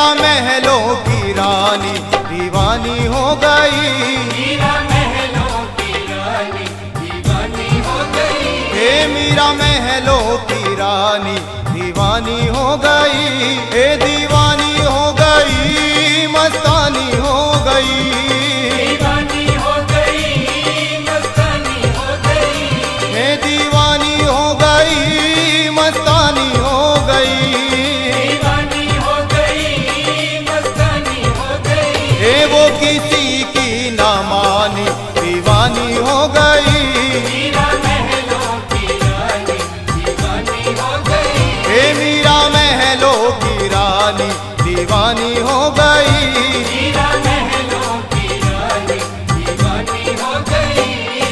मीरा महलों की रानी दीवानी हो गई। मीरा महलों की रानी दीवानी हो गई। हे मीरा महलों की रानी दीवानी हो गई। हे दीवानी हो गई, मस्तानी हो गई। दीवानी हो गई, मस्तानी हो गई। हे दीवानी हो गई, मस्तानी हो गई। दीवानी हो गई, मस्तानी हो गई। हे वो किसी की ना मानी दीवानी हो गई। मीरा महलों की रानी दीवानी हो गई। हे मीरा महलों की रानी दीवानी हो गई। मीरा महलों की रानी दीवानी हो गई।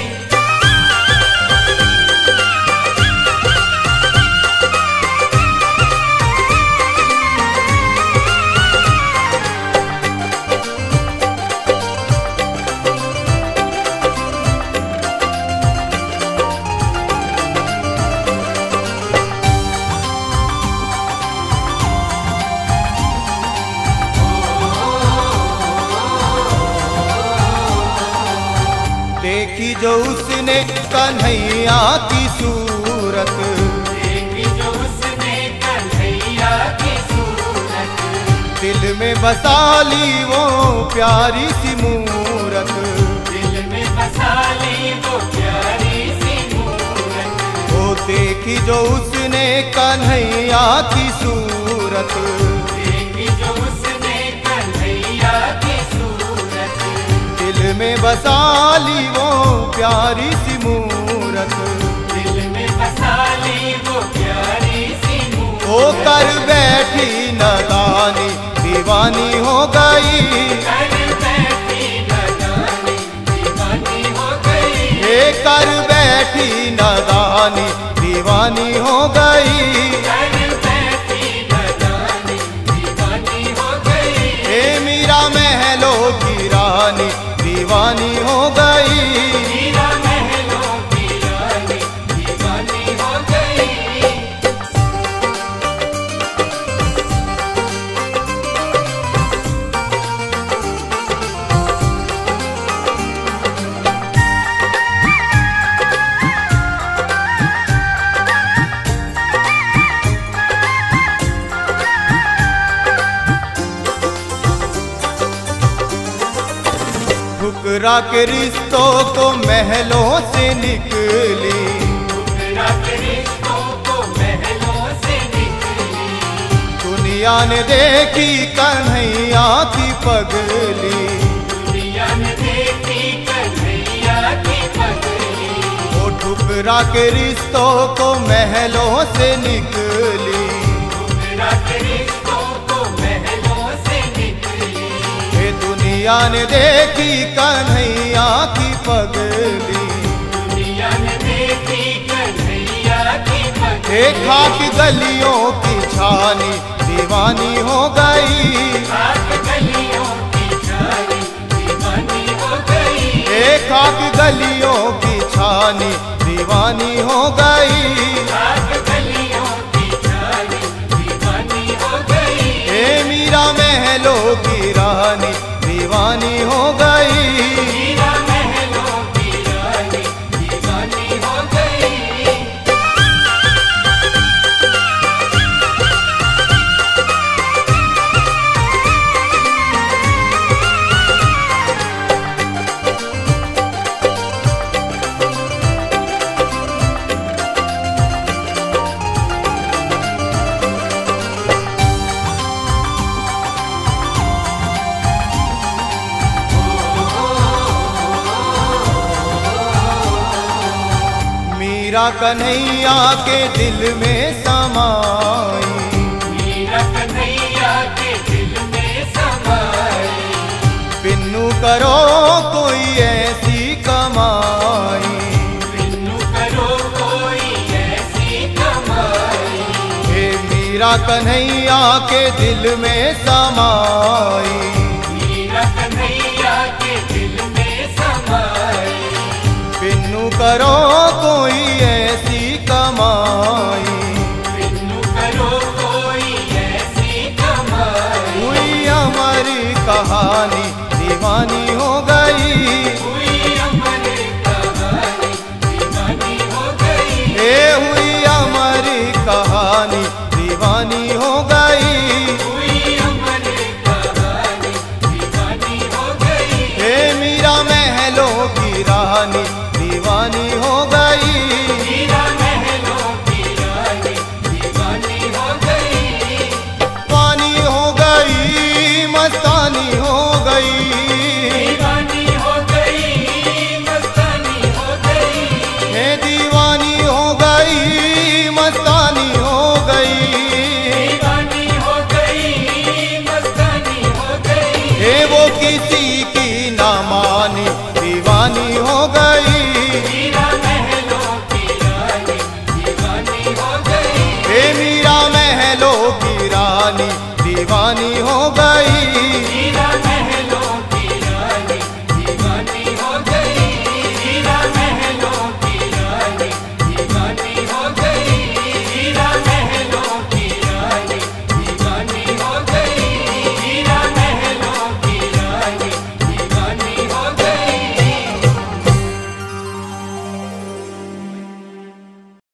देखी जो उसने कन्हैया की सूरत, देखी जो उसने कन्हैया की सूरत। दिल में बसा ली वो प्यारी सी मूरत। दिल में बसा ली वो प्यारी सी मूरत। वो देखी जो उसने कन्हैया की सूरत, देखी जो उसने कन्हैया की सूरत। दिल में बसा ली वो प्यारी सी मूरत। दिल में बसा ली वो प्यारी सी मूरत। वो कर बैठी नदानी दीवानी हो गई। कर बैठी नदानी दीवानी हो गई। ये कर बैठी नदानी दीवानी हो गई। कर बैठी नदानी दीवानी हो गई। हे मीरा महलों की रानी दीवानी हो गई। मीरा महलों की रानी दीवानी हो गई। ठुकरा के रिश्तों को महलों से निकली। ठुकरा के रिश्तों को महलों से निकली। दुनिया ने देखी कन्हैया की पगली। दुनिया ने देखी कन्हैया की पगली। वो ठुकरा के रिश्तों को महलों से निकली। ठुकरा के रिश्तों को महलों से निकली। हे दुनिया ने देखी कन्हैया की पगली। दुनिया ने देखी कन्हैया की पगली। हे खाक गलियों की छानी दीवानी हो गई। खाक गलियों की छानी दीवानी हो गई। हे खाक गलियों की छानी दीवानी हो गई। खाक गलियों की छानी दीवानी हो गई। हे मीरा महलों की रानी दीवानी हो गई। मीरा महलों की रानी दीवानी हो गई। मीरा कन्हैया के दिल में समाई। मीरा कन्हैया के दिल में समाई। बिन्नू करो कोई ऐसी कमाई। बिन्नू करो कोई ऐसी कमाई। हे मीरा कन्हैया के दिल में समाई। मीरा कन्हैया के दिल में समाई। बिन्नू करो कोई ऐसी कमाई। बिन्नू करो कोई ऐसी कमाई। हुई किसी की ना मानी दीवानी हो गई। मीरा महलों की रानी दीवानी हो गई। हे मीरा महलों की रानी दीवानी हो गई।